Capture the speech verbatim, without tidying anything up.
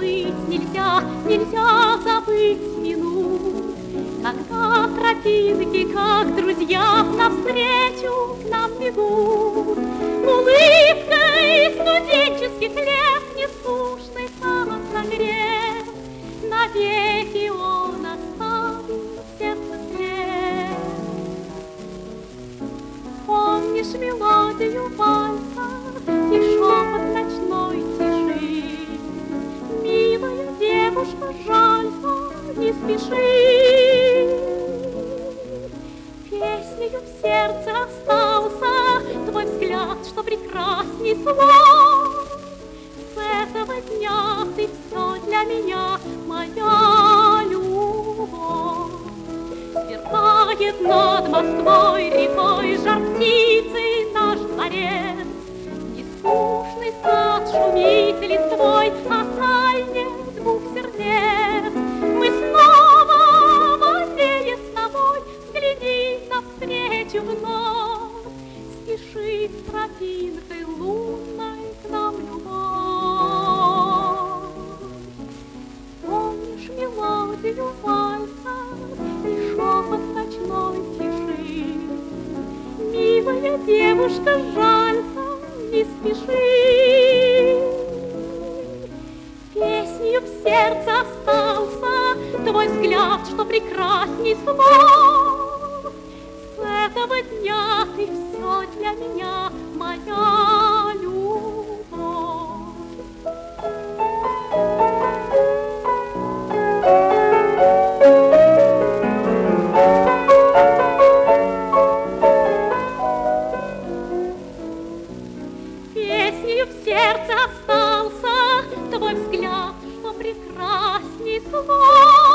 жить нельзя, нельзя забыть минут, когда тропинки, как друзья, навстречу к нам бегут. Улыбкой студенческих лет нескучный сам согрет, навеки он оставит в сердце след. Помнишь мелодию вальса и шепот ночной тиши? Милая девушка, жалься, не спеши. Песнею в сердце остался твой взгляд, что прекрасней слов. С этого дня ты все для меня, моя любовь. Сверкает над Москвой рекой жар птицы наш дворец. Нескучный сад шумит листвой о тайне двух сердец. Мы снова в аллее с тобой, взгляни навстречу вновь. Спешит тропинкой лунной к нам любовь. Помнишь мелодию вальса и шепот ночной тиши? Милая девушка, жалься, не спеши. Песнею в сердце остался твой взгляд, что прекрасней слов. С этого дня ты все для меня, моя любовь. Песнею в сердце остался твой взгляд, что прекрасней слов.